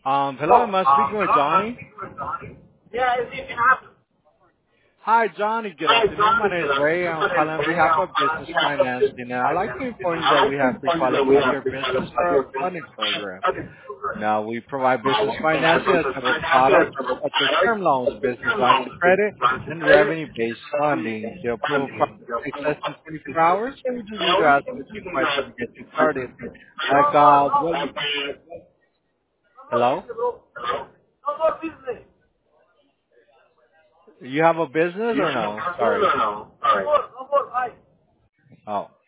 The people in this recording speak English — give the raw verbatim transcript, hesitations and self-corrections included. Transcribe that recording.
Um, hello, Oh, am I um, speaking with hello, am I Johnny? speaking with Johnny? Yeah, if you can have. Hi, Johnny. Good Hi, afternoon. My Johnny. name Good is Ray. afternoon. I'm My name calling is on Ray. behalf of I'm calling on Business behalf of Financing, Business and I'd like to Financing. inform you I'd that like we to have inform you that we pre-qualified have your business pre-qualified for your our business funding for our program. funding program. Now, we provide Now, business we provide financing as business several financing as products, a such as product, term loans, such as business term lines of loans, credit, business lines of and credit, revenue-based funding. funding, The approval funding, process the takes approval less than process takes twenty-four less hours, than so we just twenty-four need to hours, ask so a we few just need to questions ask to a get you few questions started. to get you Like, started. uh, what, Like, uh, hello? no more business. You have a business You or have a no? business Sorry. or no? Sorry. No more, no more, bye. Oh.